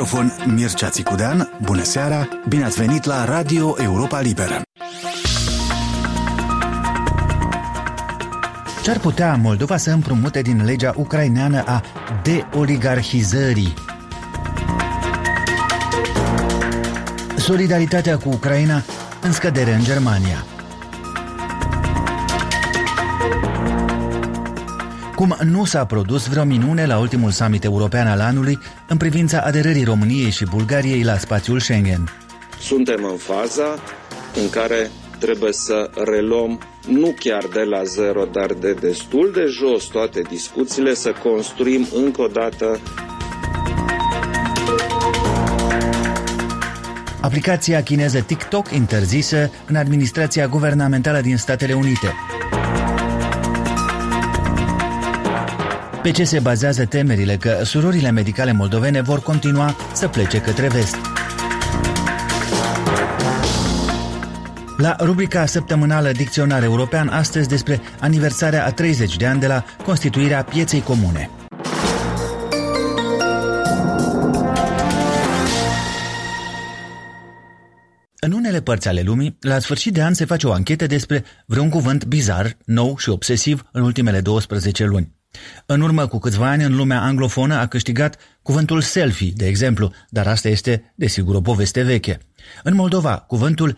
microfon Mircea Țicudean. Bună seara, bine ați venit la Radio Europa Liberă. Ce-ar putea Moldova să împrumute din legea ucraineană a deoligarhizării? Solidaritatea cu Ucraina în scădere în Germania. Cum nu s-a produs vreo minune la ultimul summit european al anului în privința aderării României și Bulgariei la spațiul Schengen. Suntem în faza în care trebuie să reluăm nu chiar de la zero, dar de destul de jos toate discuțiile, să construim încă o dată. Aplicația chineză TikTok interzisă în administrația guvernamentală din Statele Unite. Pe ce se bazează temerile că surorile medicale moldovene vor continua să plece către vest? La rubrica săptămânală Dicționar European, astăzi despre aniversarea a 30 de ani de la constituirea pieței comune. În unele părți ale lumii, la sfârșit de an se face o anchetă despre vreun cuvânt bizar, nou și obsesiv în ultimele 12 luni. În urmă cu câțiva ani, în lumea anglofonă a câștigat cuvântul selfie, de exemplu, dar asta este, desigur, o poveste veche. În Moldova, cuvântul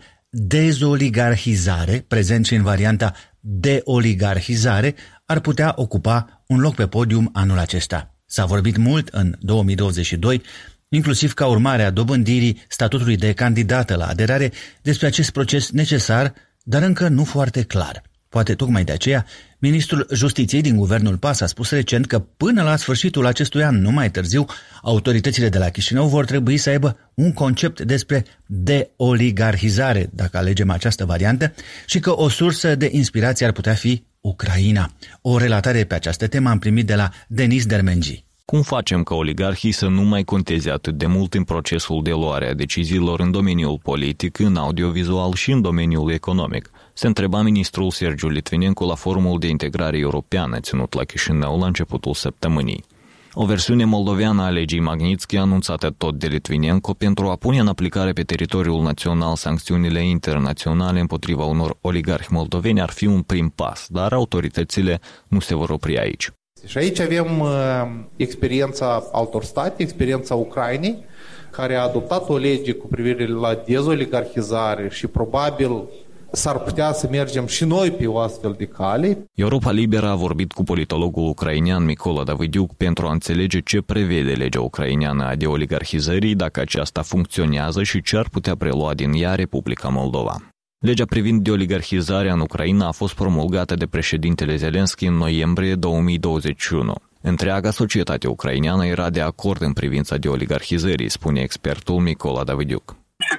dezoligarhizare, prezent și în varianta deoligarhizare, ar putea ocupa un loc pe podium anul acesta. S-a vorbit mult în 2022, inclusiv ca urmare a dobândirii statutului de candidată la aderare, despre acest proces necesar, dar încă nu foarte clar. Poate tocmai de aceea, ministrul Justiției din guvernul PAS a spus recent că până la sfârșitul acestui an, nu mai târziu, autoritățile de la Chișinău vor trebui să aibă un concept despre deoligarhizare, dacă alegem această variantă, și că o sursă de inspirație ar putea fi Ucraina. O relatare pe această temă am primit de la Denis Dermengi. Cum facem ca oligarhii să nu mai conteze atât de mult în procesul de luare a deciziilor în domeniul politic, în audiovizual și în domeniul economic? Se întreba ministrul Sergiu Litvinenko la forumul de integrare europeană ținut la Chișinău la începutul săptămânii. O versiune moldoveană a legii Magnitsky, anunțată tot de Litvinenko, pentru a pune în aplicare pe teritoriul național sancțiunile internaționale împotriva unor oligarhi moldoveni, ar fi un prim pas, dar autoritățile nu se vor opri aici. Și aici avem experiența altor state, experiența Ucrainei, care a adoptat o lege cu privire la dezoligarhizare și probabil s-ar putea să mergem și noi pe o astfel de cale. Europa Liberă a vorbit cu politologul ucrainean Mykola Davydiuk pentru a înțelege ce prevede legea ucraineană a deoligarhizării, dacă aceasta funcționează și ce ar putea prelua din ea Republica Moldova. Legea privind deoligarhizarea în Ucraina a fost promulgată de președintele Zelenski în noiembrie 2021. Întreaga societate ucraineană era de acord în privința deoligarhizării, spune expertul Mykola Davydiuk.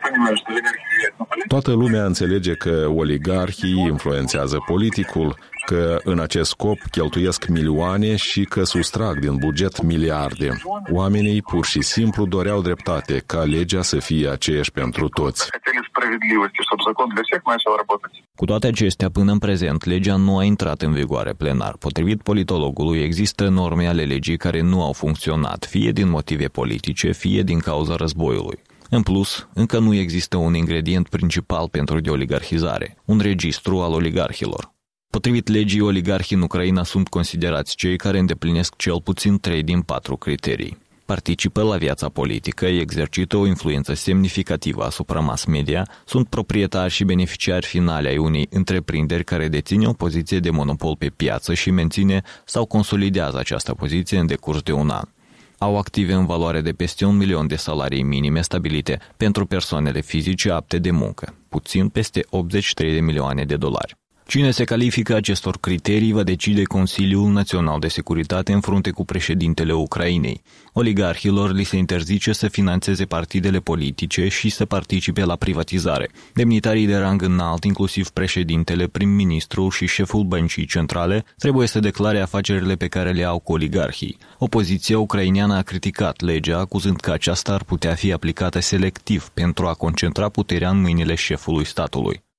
Toată lumea înțelege că oligarhii influențează politicul, că în acest scop cheltuiesc milioane și că sustrag din buget miliarde. Oamenii pur și simplu doreau dreptate, ca legea să fie aceeași pentru toți. Cu toate acestea, până în prezent, legea nu a intrat în vigoare plenar. Potrivit politologului, există norme ale legii care nu au funcționat, fie din motive politice, fie din cauza războiului. În plus, încă nu există un ingredient principal pentru deoligarhizare, un registru al oligarhilor. Potrivit legii, oligarhii în Ucraina sunt considerați cei care îndeplinesc cel puțin 3 din 4 criterii. Participă la viața politică, exercită o influență semnificativă asupra mass media, sunt proprietari și beneficiari finali ai unei întreprinderi care deține o poziție de monopol pe piață și menține sau consolidează această poziție în decurs de un an. Au active în valoare de peste 1 milion de salarii minime stabilite pentru persoanele fizice apte de muncă, puțin peste 83 de milioane de dolari. Cine se califică acestor criterii va decide Consiliul Național de Securitate în frunte cu președintele Ucrainei. Oligarhilor li se interzice să finanțeze partidele politice și să participe la privatizare. Demnitarii de rang înalt, inclusiv președintele, prim-ministrul și șeful băncii centrale, trebuie să declare afacerile pe care le au cu oligarhii. Opoziția ucraineană a criticat legea, acuzând că aceasta ar putea fi aplicată selectiv pentru a concentra puterea în mâinile șefului statului.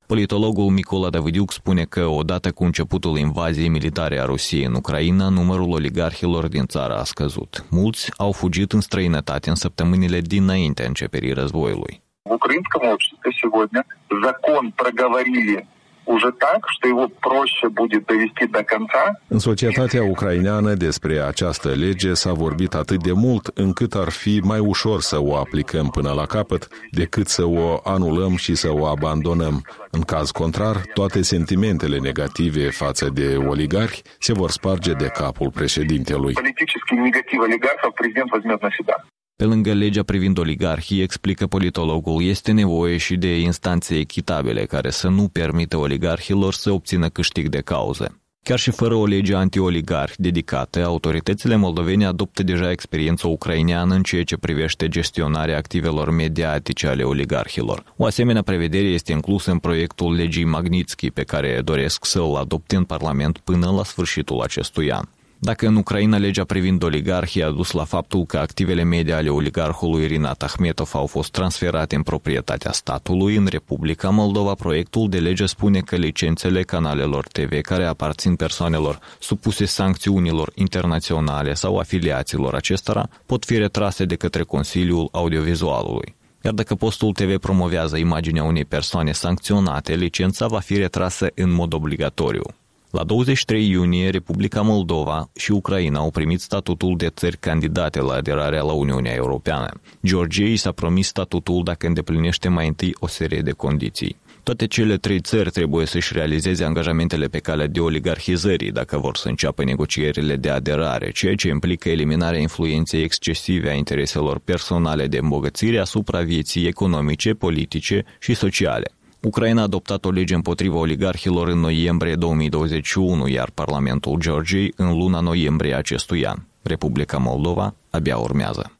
Politologul Micola Davidiuc spune că odată cu începutul invaziei militare a Rusiei în Ucraina, numărul oligarhilor din țară a scăzut. Mulți au fugit în străinătate în săptămânile dinainte începerii războiului. В украинском обществе сегодня закон проговорили уже так, что его проще будет довести до конца. În societatea ucraineană despre această lege s-a vorbit atât de mult încât ar fi mai ușor să o aplicăm până la capăt decât să o anulăm și să o abandonăm. În caz contrar, toate sentimentele negative față de oligarhi se vor sparge de capul președintelui. Политический негатив олигархов президент возьмет на себя. Pe lângă legea privind oligarhii, explică politologul, este nevoie și de instanțe echitabile care să nu permită oligarhilor să obțină câștig de cauză. Chiar și fără o lege anti-oligarhi dedicată, autoritățile moldovene adoptă deja experiența ucraineană în ceea ce privește gestionarea activelor mediatice ale oligarhilor. O asemenea prevedere este inclusă în proiectul legii Magnitsky, pe care doresc să-l adopte în Parlament până la sfârșitul acestui an. Dacă în Ucraina legea privind oligarhii a dus la faptul că activele media ale oligarhului Rinat Ahmetov au fost transferate în proprietatea statului, în Republica Moldova proiectul de lege spune că licențele canalelor TV care aparțin persoanelor supuse sancțiunilor internaționale sau afiliaților acestora pot fi retrase de către Consiliul Audiovizualului. Iar dacă postul TV promovează imaginea unei persoane sancționate, licența va fi retrasă în mod obligatoriu. La 23 iunie, Republica Moldova și Ucraina au primit statutul de țări candidate la aderarea la Uniunea Europeană. Georgiei s-a promis statutul dacă îndeplinește mai întâi o serie de condiții. Toate cele trei țări trebuie să-și realizeze angajamentele pe calea de oligarhizării dacă vor să înceapă negocierile de aderare, ceea ce implică eliminarea influenței excesive a intereselor personale de îmbogățire asupra vieții economice, politice și sociale. Ucraina a adoptat o lege împotriva oligarhilor în noiembrie 2021, iar Parlamentul Georgiei în luna noiembrie acestui an. Republica Moldova abia urmează.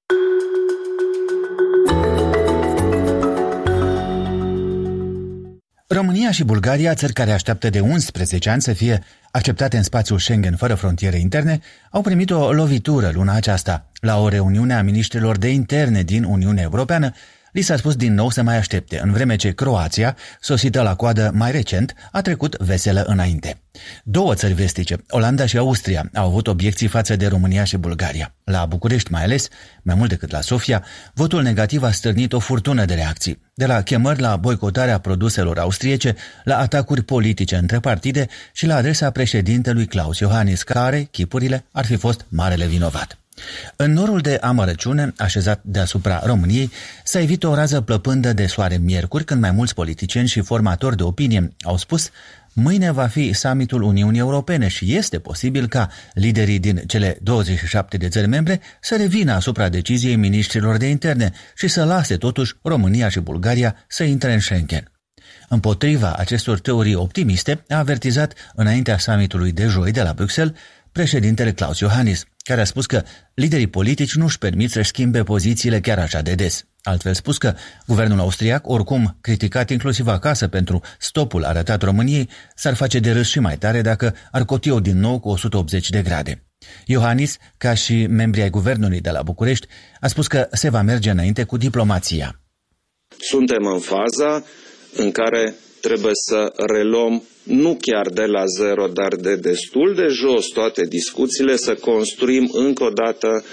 România și Bulgaria, țări care așteaptă de 11 ani să fie acceptate în spațiul Schengen fără frontiere interne, au primit o lovitură luna aceasta. La o reuniune a miniștrilor de interne din Uniunea Europeană, li s-a spus din nou să mai aștepte, în vreme ce Croația, sosită la coadă mai recent, a trecut veselă înainte. Două țări vestice, Olanda și Austria, au avut obiecții față de România și Bulgaria. La București mai ales, mai mult decât la Sofia, votul negativ a stârnit o furtună de reacții. De la chemări la boicotarea produselor austriece, la atacuri politice între partide și la adresa președintelui Klaus Iohannis, care, chipurile, ar fi fost marele vinovat. În norul de amărăciune, așezat deasupra României, s-a evit o rază plăpândă de soare miercuri, când mai mulți politicieni și formatori de opinie au spus: mâine va fi summitul Uniunii Europene și este posibil ca liderii din cele 27 de țări membre să revină asupra deciziei miniștrilor de interne și să lase totuși România și Bulgaria să intre în Schengen. Împotriva acestor teorii optimiste, a avertizat înaintea summitului de joi de la Bruxelles președintele Klaus Iohannis, care a spus că liderii politici nu își permit să-și schimbe pozițiile chiar așa de des. Altfel spus că guvernul austriac, oricum criticat inclusiv acasă pentru stopul arătat României, s-ar face de râs și mai tare dacă ar coti-o din nou cu 180 de grade. Iohannis, ca și membrii ai guvernului de la București, a spus că se va merge înainte cu diplomația. Suntem în faza în care trebuie să reluăm nu chiar de la zero, dar de destul de jos toate discuțiile, să construim încă o dată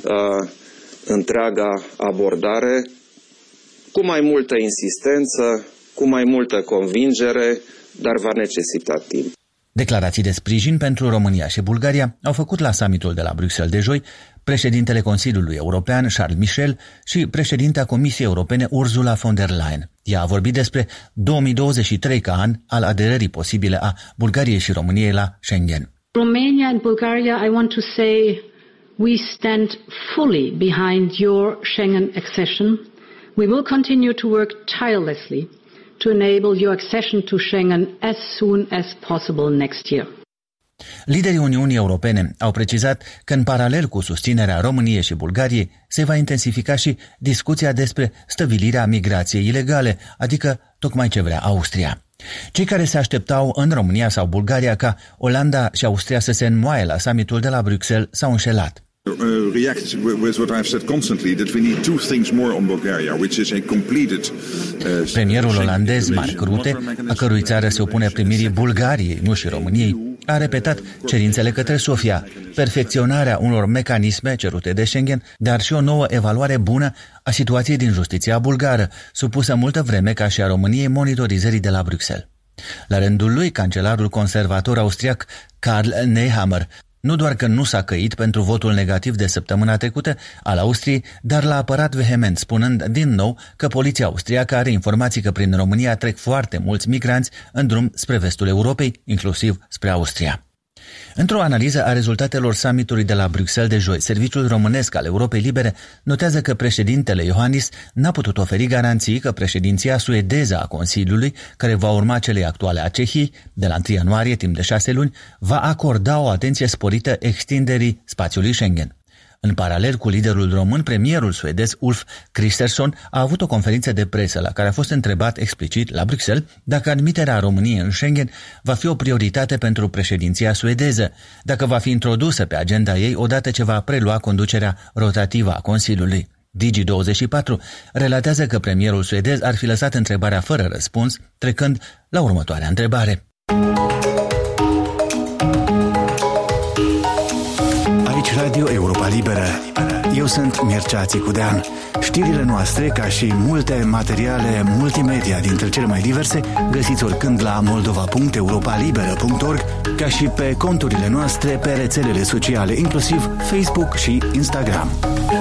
întreaga abordare cu mai multă insistență, cu mai multă convingere, dar va necesita timp. Declarații de sprijin pentru România și Bulgaria au făcut la summitul de la Bruxelles de joi președintele Consiliului European Charles Michel și președinta Comisiei Europene Ursula von der Leyen. Ea a vorbit despre 2023 ca an al aderării posibile a Bulgariei și României la Schengen. Romania and Bulgaria, I want to say we stand fully behind your Schengen accession. We will continue to work tirelessly to enable your accession to Schengen as soon as possible next year. Liderii Uniunii Europene au precizat că în paralel cu susținerea României și Bulgariei se va intensifica și discuția despre stăvilirea migrației ilegale, adică tocmai ce vrea Austria. Cei care se așteptau în România sau Bulgaria ca Olanda și Austria să se înmoaie la summitul de la Bruxelles s-au înșelat. react with what I've said constantly, that we need two things more on Bulgaria, which is a completed. Premierul olandez Mark Rutte, a cărui țară se opune primirii Bulgariei, nu și României, a repetat cerințele către Sofia, perfecționarea unor mecanisme cerute de Schengen, dar și o nouă evaluare bună a situației din justiția bulgară, supusă multă vreme ca și a României monitorizării de la Bruxelles. La rândul lui, cancelarul conservator austriac Karl Nehammer nu doar că nu s-a căit pentru votul negativ de săptămâna trecută al Austriei, dar l-a apărat vehement, spunând din nou că poliția austriacă are informații că prin România trec foarte mulți migranți în drum spre vestul Europei, inclusiv spre Austria. Într-o analiză a rezultatelor summitului de la Bruxelles de joi, Serviciul Românesc al Europei Libere notează că președintele Iohannis n-a putut oferi garanții că președinția suedeză a Consiliului, care va urma celei actuale a Cehiei, de la 1 ianuarie, timp de 6 luni, va acorda o atenție sporită extinderii spațiului Schengen. În paralel cu liderul român, premierul suedez Ulf Kristersson a avut o conferință de presă la care a fost întrebat explicit la Bruxelles dacă admiterea României în Schengen va fi o prioritate pentru președinția suedeză, dacă va fi introdusă pe agenda ei odată ce va prelua conducerea rotativă a Consiliului. Digi24 relatează că premierul suedez ar fi lăsat întrebarea fără răspuns, trecând la următoarea întrebare. Aici Radio Europa Liberă. Eu sunt Mircea Țicudean. Știrile noastre, ca și multe materiale multimedia dintre cele mai diverse, găsiți oricând la moldova.europalibera.org, ca și pe conturile noastre pe rețelele sociale, inclusiv Facebook și Instagram.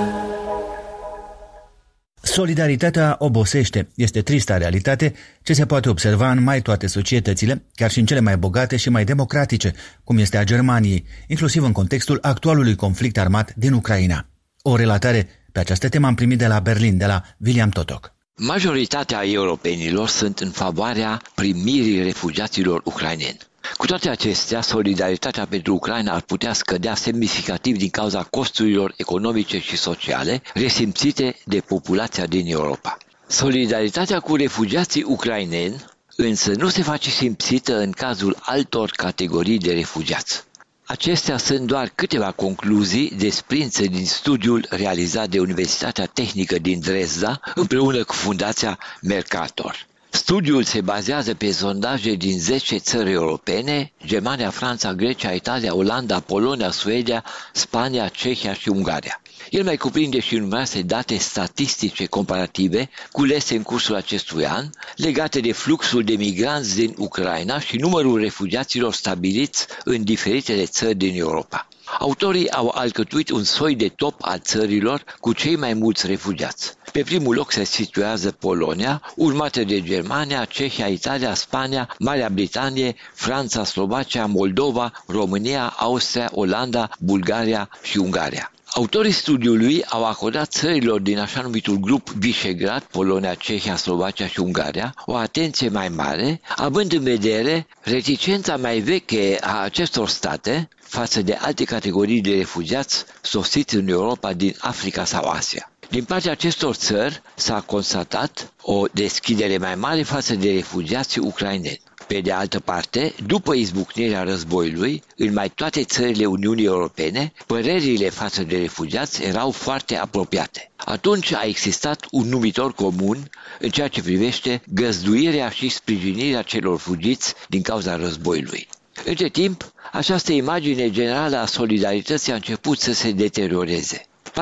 Solidaritatea obosește. Este trista realitate ce se poate observa în mai toate societățile, chiar și în cele mai bogate și mai democratice, cum este a Germaniei, inclusiv în contextul actualului conflict armat din Ucraina. O relatare pe această temă am primit de la Berlin, de la William Totok. Majoritatea europenilor sunt în favoarea primirii refugiaților ucraineni. Cu toate acestea, solidaritatea pentru Ucraina ar putea scădea semnificativ din cauza costurilor economice și sociale resimțite de populația din Europa. Solidaritatea cu refugiații ucraineni însă nu se face simțită în cazul altor categorii de refugiați. Acestea sunt doar câteva concluzii desprinse din studiul realizat de Universitatea Tehnică din Dresda împreună cu Fundația Mercator. Studiul se bazează pe sondaje din 10 țări europene, Germania, Franța, Grecia, Italia, Olanda, Polonia, Suedia, Spania, Cehia și Ungaria. El mai cuprinde și numeroase date statistice comparative culese în cursul acestui an, legate de fluxul de migranți din Ucraina și numărul refugiaților stabiliți în diferitele țări din Europa. Autorii au alcătuit un soi de top al țărilor cu cei mai mulți refugiați. Pe primul loc se situează Polonia, urmată de Germania, Cehia, Italia, Spania, Marea Britanie, Franța, Slovacia, Moldova, România, Austria, Olanda, Bulgaria și Ungaria. Autorii studiului au acordat țărilor din așa numitul grup Visegrad, Polonia, Cehia, Slovacia și Ungaria, o atenție mai mare, având în vedere reticența mai veche a acestor state față de alte categorii de refugiați sosiți în Europa din Africa sau Asia. Din partea acestor țări s-a constatat o deschidere mai mare față de refugiații ucraineni. Pe de altă parte, după izbucnirea războiului, în mai toate țările Uniunii Europene, părerile față de refugiați erau foarte apropiate. Atunci a existat un numitor comun în ceea ce privește găzduirea și sprijinirea celor fugiți din cauza războiului. Între timp, această imagine generală a solidarității a început să se deterioreze.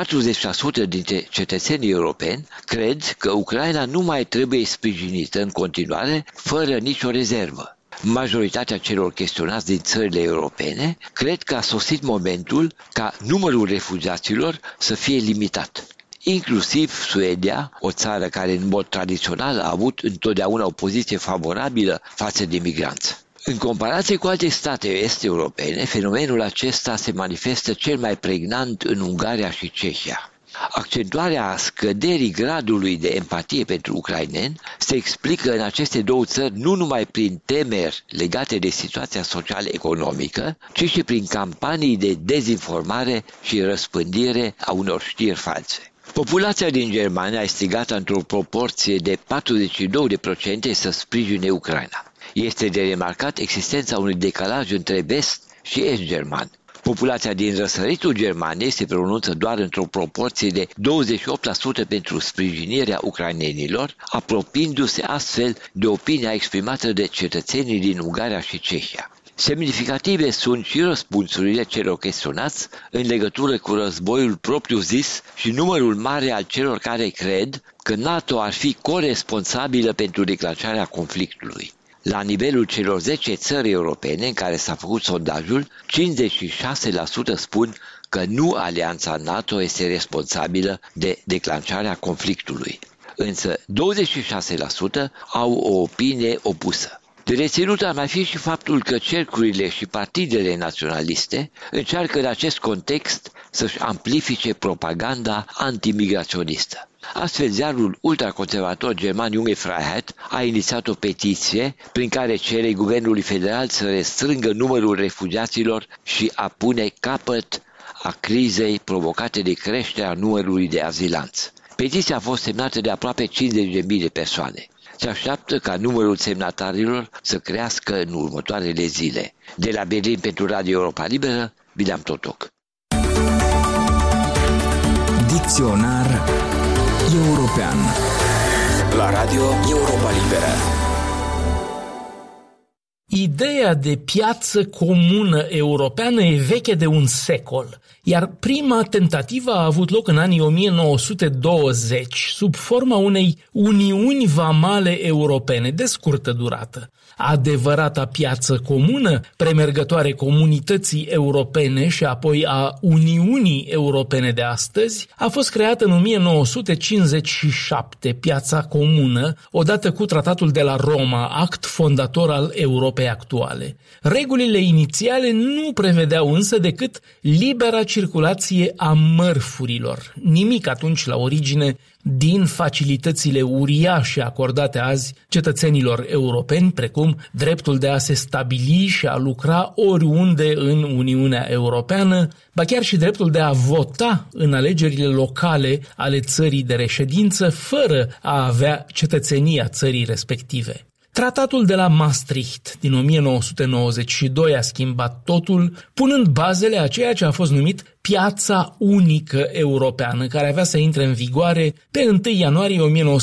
40% dintre cetățenii europeni cred că Ucraina nu mai trebuie sprijinită în continuare fără nicio rezervă. Majoritatea celor chestionați din țările europene cred că a sosit momentul ca numărul refugiaților să fie limitat. Inclusiv Suedia, o țară care în mod tradițional a avut întotdeauna o poziție favorabilă față de migranți. În comparație cu alte state est-europene, fenomenul acesta se manifestă cel mai pregnant în Ungaria și Cehia. Accentuarea scăderii gradului de empatie pentru ucraineni se explică în aceste două țări nu numai prin temeri legate de situația social-economică, ci și prin campanii de dezinformare și răspândire a unor știri false. Populația din Germania este gata într-o proporție de 42% să sprijine Ucraina. Este de remarcat existența unui decalaj între vest și est german. Populația din răsăritul Germaniei se pronunță doar într-o proporție de 28% pentru sprijinirea ucrainenilor, apropiindu-se astfel de opinia exprimată de cetățenii din Ungaria și Cehia. Semnificative sunt și răspunsurile celor chestionați în legătură cu războiul propriu-zis și numărul mare al celor care cred că NATO ar fi coresponsabilă pentru declanșarea conflictului. La nivelul celor 10 țări europene în care s-a făcut sondajul, 56% spun că nu alianța NATO este responsabilă de declanșarea conflictului, însă 26% au o opinie opusă. De reținut ar mai fi și faptul că cercurile și partidele naționaliste încearcă în acest context să-și amplifice propaganda antimigraționistă. Astfel, ziarul ultraconservator german Junge Freiheit a inițiat o petiție prin care cere guvernului federal să restrângă numărul refugiaților și a pune capăt a crizei provocate de creșterea numărului de azilanți. Petiția a fost semnată de aproape 50.000 de persoane. Se așteaptă ca numărul semnatarilor să crească în următoarele zile. De la Berlin pentru Radio Europa Liberă, Bileam Totoc. Dicționar european la Radio Europa Liberă. Ideea de piață comună europeană e veche de un secol, iar prima tentativă a avut loc în anii 1920, sub forma unei uniuni vamale europene de scurtă durată. Adevărata piață comună, premergătoare comunității europene și apoi a Uniunii Europene de astăzi, a fost creată în 1957, piața comună, odată cu Tratatul de la Roma, act fondator al Europei actuale. Regulile inițiale nu prevedeau însă decât libera circulație a mărfurilor, nimic atunci la origine din facilitățile uriașe acordate azi cetățenilor europeni, precum dreptul de a se stabili și a lucra oriunde în Uniunea Europeană, ba chiar și dreptul de a vota în alegerile locale ale țării de reședință, fără a avea cetățenia țării respective. Tratatul de la Maastricht din 1992 a schimbat totul, punând bazele a ceea ce a fost numit piața unică europeană, care avea să intre în vigoare pe 1 ianuarie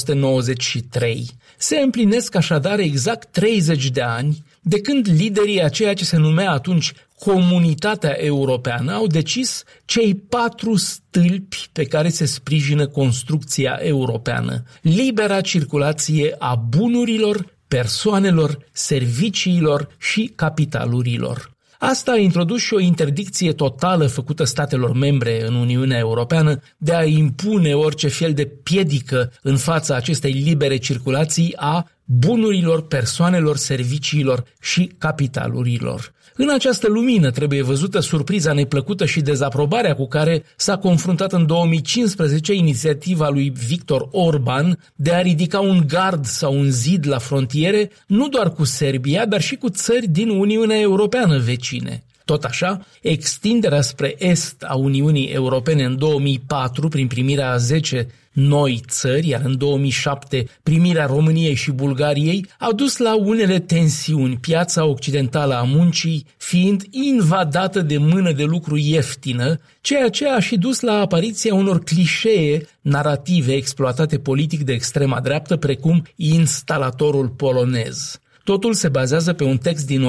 1993. Se împlinesc așadar exact 30 de ani de când liderii a ceea ce se numea atunci Comunitatea Europeană au decis cei 4 stâlpi pe care se sprijină construcția europeană: libera circulație a bunurilor, persoanelor, serviciilor și capitalurilor. Asta a introdus și o interdicție totală făcută statelor membre în Uniunea Europeană de a impune orice fel de piedică în fața acestei libere circulații a bunurilor, persoanelor, serviciilor și capitalurilor. În această lumină trebuie văzută surpriza neplăcută și dezaprobarea cu care s-a confruntat în 2015 inițiativa lui Viktor Orban de a ridica un gard sau un zid la frontiere, nu doar cu Serbia, dar și cu țări din Uniunea Europeană vecine. Tot așa, extinderea spre est a Uniunii Europene în 2004 prin primirea a 10 noi țări, iar în 2007 primirea României și Bulgariei, a dus la unele tensiuni, piața occidentală a muncii fiind invadată de mână de lucru ieftină, ceea ce a și dus la apariția unor clișee narrative exploatate politic de extrema dreaptă, precum instalatorul polonez. Totul se bazează pe un text din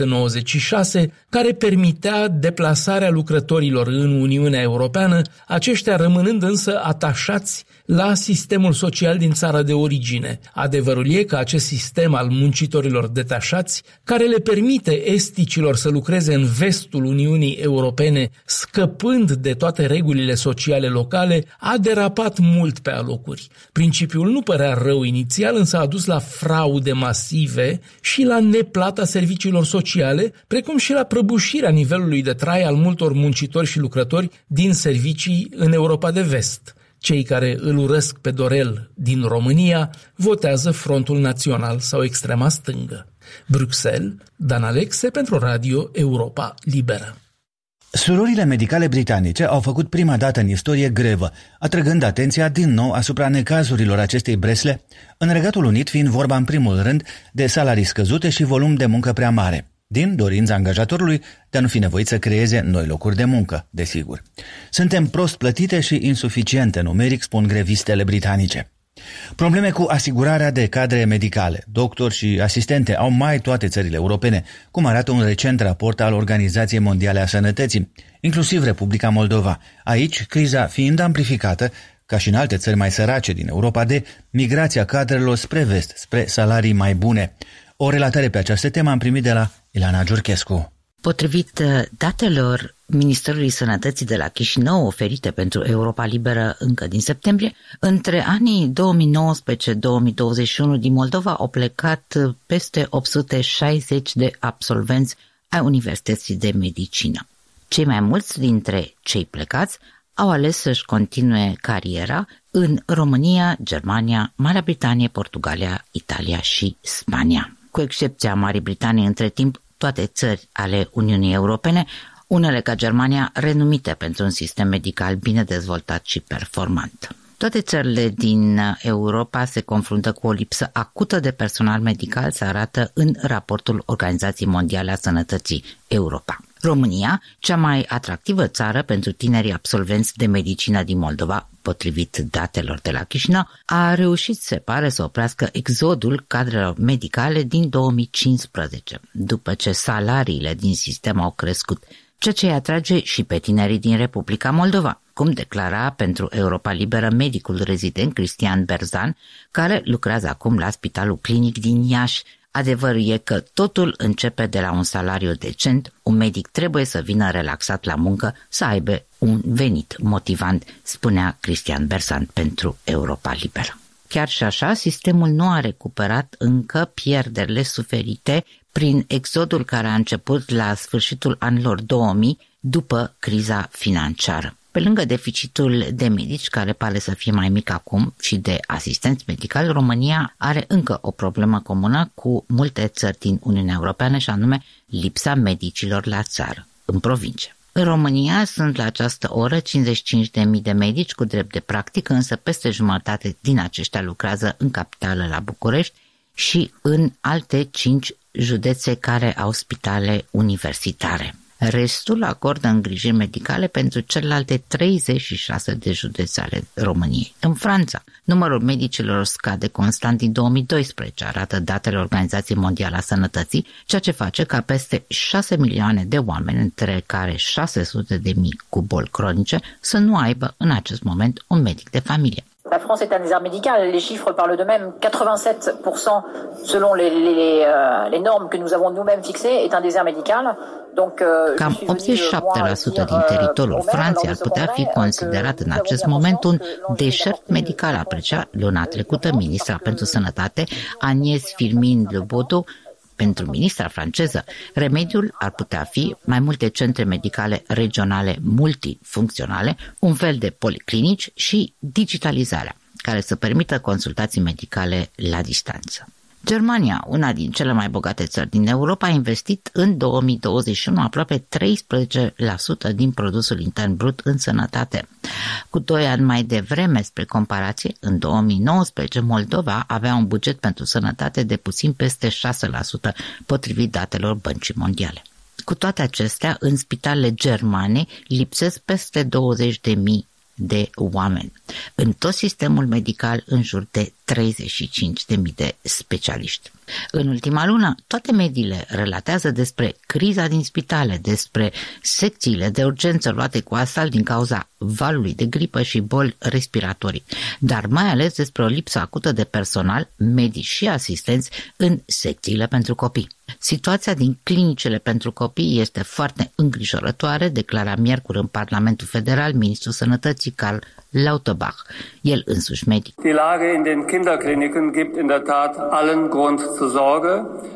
1996 care permitea deplasarea lucrătorilor în Uniunea Europeană, aceștia rămânând însă atașați la sistemul social din țara de origine. Adevărul e că acest sistem al muncitorilor detașați, care le permite esticilor să lucreze în vestul Uniunii Europene, scăpând de toate regulile sociale locale, a derapat mult pe alocuri. Principiul nu părea rău inițial, însă a dus la fraude masive și la neplata serviciilor sociale, precum și la prăbușirea nivelului de trai al multor muncitori și lucrători din servicii în Europa de Vest. Cei care îl urăsc pe Dorel din România votează Frontul Național sau extrema stângă. Bruxelles, Dan Alexe pentru Radio Europa Liberă. Surorile medicale britanice au făcut prima dată în istorie grevă, atrăgând atenția din nou asupra necazurilor acestei bresle, în Regatul Unit fiind vorba în primul rând de salarii scăzute și volum de muncă prea mare. din dorința angajatorului de a nu fi nevoit să creeze noi locuri de muncă, desigur. Suntem prost plătite și insuficiente numeric, spun grevistele britanice. Probleme cu asigurarea de cadre medicale, doctori și asistente au mai toate țările europene, cum arată un recent raport al Organizației Mondiale a Sănătății, inclusiv Republica Moldova. Aici, criza fiind amplificată, ca și în alte țări mai sărace din Europa, de migrația cadrelor spre vest, spre salarii mai bune. O relatare pe această temă am primit de la Ilana Giurchescu. Potrivit datelor Ministerului Sănătății de la Chișinău oferite pentru Europa Liberă încă din septembrie, între anii 2019-2021 din Moldova au plecat peste 860 de absolvenți ai Universității de Medicină. Cei mai mulți dintre cei plecați au ales să-și continue cariera în România, Germania, Marea Britanie, Portugalia, Italia și Spania. Cu excepția Marii Britanii, între timp, toate țări ale Uniunii Europene, unele ca Germania, renumite pentru un sistem medical bine dezvoltat și performant. Toate țările din Europa se confruntă cu o lipsă acută de personal medical, se arată în raportul Organizației Mondiale a Sănătății Europa. România, cea mai atractivă țară pentru tinerii absolvenți de medicină din Moldova, potrivit datelor de la Chișinău, a reușit, se pare, să oprească exodul cadrelor medicale din 2015, după ce salariile din sistem au crescut, ceea ce îi atrage și pe tinerii din Republica Moldova, cum declara pentru Europa Liberă medicul rezident Cristian Berzan, care lucrează acum la Spitalul Clinic din Iași. Adevărul e că totul începe de la un salariu decent, un medic trebuie să vină relaxat la muncă, să aibă un venit motivant, spunea Cristian Berzan pentru Europa Liberă. Chiar și așa, sistemul nu a recuperat încă pierderile suferite prin exodul care a început la sfârșitul anilor 2000 după criza financiară. Pe lângă deficitul de medici, care pare să fie mai mic acum, și de asistenți medicali, România are încă o problemă comună cu multe țări din Uniunea Europeană, și anume lipsa medicilor la țară, în provincie. În România sunt la această oră 55.000 de medici cu drept de practică, însă peste jumătate din aceștia lucrează în capitală la București și în alte 5 județe care au spitale universitare. Restul acordă îngrijiri medicale pentru celelalte 36 de județe ale României. În Franța, numărul medicilor scade constant din 2012, arată datele Organizației Mondiale a Sănătății, ceea ce face ca peste 6 milioane de oameni, între care 600.000 cu boli cronice, să nu aibă în acest moment un medic de familie. La France est un désert médical, les chiffres parlent d'eux-mêmes. 87% selon les normes que nous avons nous-mêmes fixées est un désert médical. Donc, cam 87% din teritoriul Franței ar putea fi considerat în acest moment un deșert medical, aprecia luna trecută ministra pentru Sănătate Agnès Firmin-Le pentru ministra franceză. Remediul ar putea fi mai multe centre medicale regionale multifuncționale, un fel de policlinici și digitalizarea, care să permită consultații medicale la distanță. Germania, una din cele mai bogate țări din Europa, a investit în 2021 aproape 13% din produsul intern brut în sănătate. Cu 2 ani mai devreme, spre comparație, în 2019, Moldova avea un buget pentru sănătate de puțin peste 6%, potrivit datelor Băncii Mondiale. Cu toate acestea, în spitalele germane lipsesc peste 20.000 de oameni. În tot sistemul medical, în jur de 35.000 de specialiști. În ultima lună, toate mediile relatează despre criza din spitale, despre secțiile de urgență luate cu asalt din cauza valului de gripă și boli respiratorii, dar mai ales despre o lipsă acută de personal, medici și asistenți în secțiile pentru copii. Situația din clinicile pentru copii este foarte îngrijorătoare, declara miercuri în Parlamentul Federal ministrul Sănătății Karl Lauterbach, el însuși medic. Die Lage in den Kinderkliniken gibt in der Tat allen Grund zur Sorge.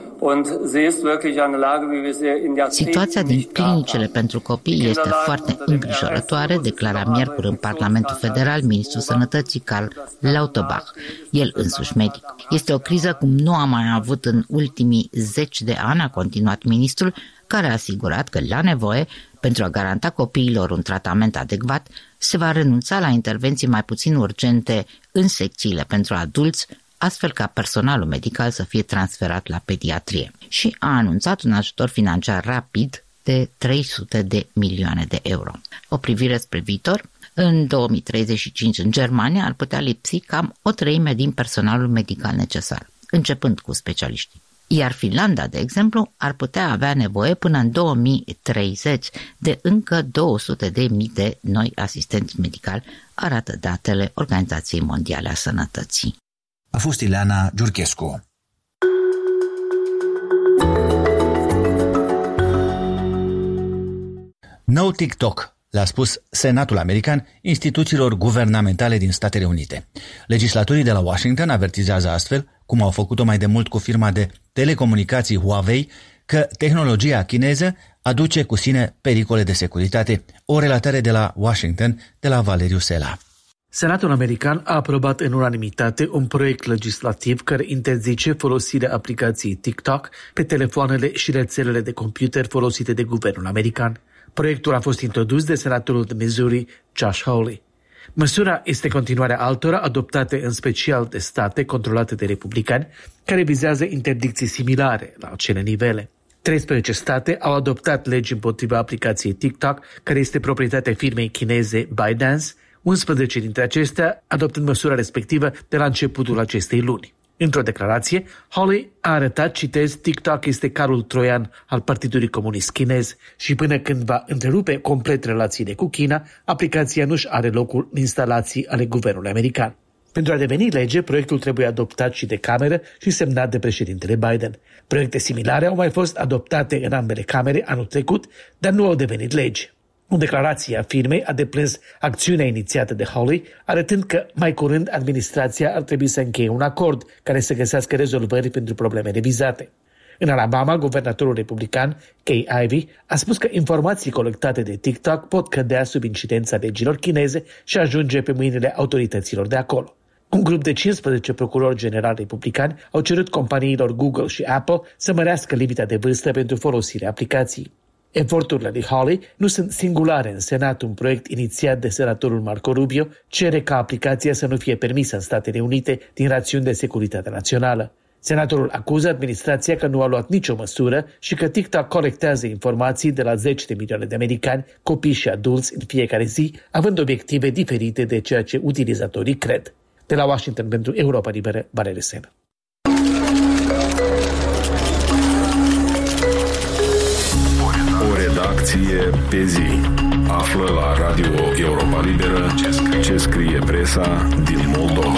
Situația din clinicile pentru copii este foarte îngrijorătoare, declara miercuri în Parlamentul Federal ministrul Sănătății Karl Lauterbach, el însuși medic. Este o criză cum nu am mai avut în ultimii 10 de ani, a continuat ministrul, care a asigurat că, la nevoie, pentru a garanta copiilor un tratament adecvat, se va renunța la intervenții mai puțin urgente în secțiile pentru adulți, astfel ca personalul medical să fie transferat la pediatrie și a anunțat un ajutor financiar rapid de 300 de milioane de euro. O privire spre viitor, în 2035 în Germania ar putea lipsi cam 1/3 din personalul medical necesar, începând cu specialiștii. Iar Finlanda, de exemplu, ar putea avea nevoie până în 2030 de încă 200.000 de noi asistenți medicali, arată datele Organizației Mondiale a Sănătății. A fost Ileana Giurchescu. No TikTok, le-a spus Senatul American instituțiilor guvernamentale din Statele Unite. Legislatorii de la Washington avertizează astfel, cum au făcut-o mai de mult cu firma de telecomunicații Huawei, că tehnologia chineză aduce cu sine pericole de securitate. O relatare de la Washington, de la Valeriu Sela. Senatul american a aprobat în unanimitate un proiect legislativ care interzice folosirea aplicației TikTok pe telefoanele și rețelele de computer folosite de guvernul american. Proiectul a fost introdus de senatorul de Missouri, Josh Hawley. Măsura este continuarea altora adoptate în special de state controlate de republicani, care vizează interdicții similare la acele nivele. 13 state au adoptat legi împotriva aplicației TikTok, care este proprietatea firmei chineze ByteDance, 11 dintre acestea adoptând măsura respectivă de la începutul acestei luni. Într-o declarație, Hawley a arătat, citez, TikTok este carul troian al Partidului Comunist Chinez și până când va întrerupe complet relațiile cu China, aplicația nu-și are locul în instalații ale guvernului american. Pentru a deveni lege, proiectul trebuie adoptat și de cameră și semnat de președintele Biden. Proiecte similare au mai fost adoptate în ambele camere anul trecut, dar nu au devenit lege. O declarație a firmei a deplâns acțiunea inițiată de Hawley, arătând că mai curând administrația ar trebui să încheie un acord care să găsească rezolvări pentru problemele vizate. În Alabama, guvernatorul republican, Kay Ivey, a spus că informații colectate de TikTok pot cădea sub incidența legilor chineze și ajunge pe mâinile autorităților de acolo. Un grup de 15 procurori generali republicani au cerut companiilor Google și Apple să mărească limita de vârstă pentru folosirea aplicației. Eforturile lui Hawley nu sunt singulare în Senat. Un proiect inițiat de senatorul Marco Rubio cere ca aplicația să nu fie permisă în Statele Unite din rațiuni de securitate națională. Senatorul acuză administrația că nu a luat nicio măsură și că TikTok colectează informații de la 10 de milioane de americani, copii și adulți în fiecare zi, având obiective diferite de ceea ce utilizatorii cred. De la Washington pentru Europa Liberă, Valeriu Sela. O redacție pe zi. Află la Radio Europa Liberă ce scrie presa din Moldova.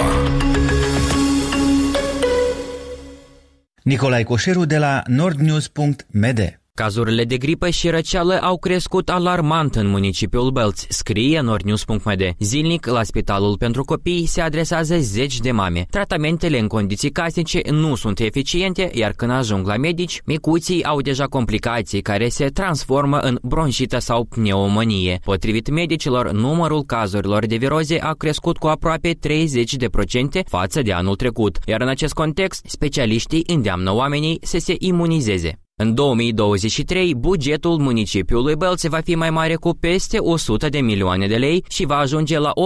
Nicolae Coșeru de la nordnews.md. Cazurile de gripă și răceală au crescut alarmant în municipiul Bălți, scrie nordnews.md. Zilnic, la spitalul pentru copii se adresează zeci de mame. Tratamentele în condiții casnice nu sunt eficiente, iar când ajung la medici, micuții au deja complicații care se transformă în bronșită sau pneumonie. Potrivit medicilor, numărul cazurilor de viroze a crescut cu aproape 30% față de anul trecut, iar în acest context, specialiștii îndeamnă oamenii să se imunizeze. În 2023, bugetul municipiului Bălți va fi mai mare cu peste 100 de milioane de lei și va ajunge la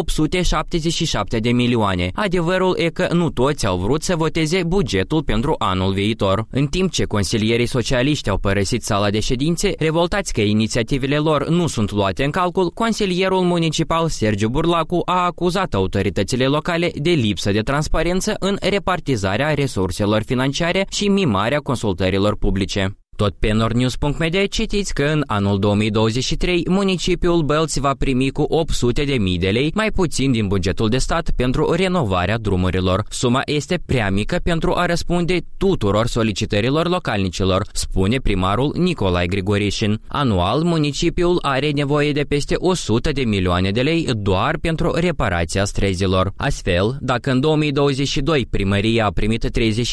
877 de milioane. Adevărul e că nu toți au vrut să voteze bugetul pentru anul viitor. În timp ce consilierii socialiști au părăsit sala de ședințe, revoltați că inițiativele lor nu sunt luate în calcul, consilierul municipal Sergiu Burlacu a acuzat autoritățile locale de lipsă de transparență în repartizarea resurselor financiare și mimarea consultărilor publice. Tot pe nordnews.md citiți că în anul 2023 municipiul Bălți va primi cu 800.000 de lei mai puțin din bugetul de stat pentru renovarea drumurilor. Suma este prea mică pentru a răspunde tuturor solicitărilor localnicilor, spune primarul Nicolae Grigorișin. Anual, municipiul are nevoie de peste 100 de milioane de lei doar pentru reparația străzilor. Astfel, dacă în 2022 primăria a primit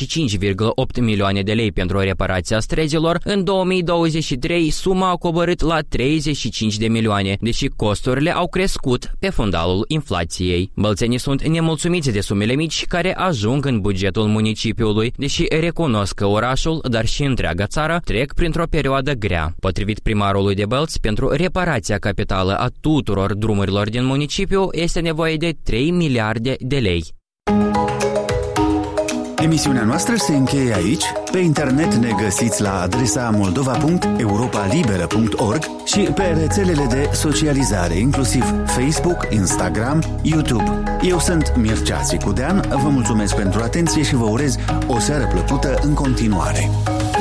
35,8 milioane de lei pentru reparația străzilor, în 2023 suma a coborât la 35 de milioane, deși costurile au crescut pe fundalul inflației. Bălțenii sunt nemulțumiți de sumele mici care ajung în bugetul municipiului, deși recunosc că orașul, dar și întreaga țară, trec printr-o perioadă grea. Potrivit primarului de Bălți, pentru reparația capitală a tuturor drumurilor din municipiu este nevoie de 3 miliarde de lei. Emisiunea noastră se încheie aici. Pe internet ne găsiți la adresa moldova.europalibera.org și pe rețelele de socializare, inclusiv Facebook, Instagram, YouTube. Eu sunt Mircea Țicudean, vă mulțumesc pentru atenție și vă urez o seară plăcută în continuare.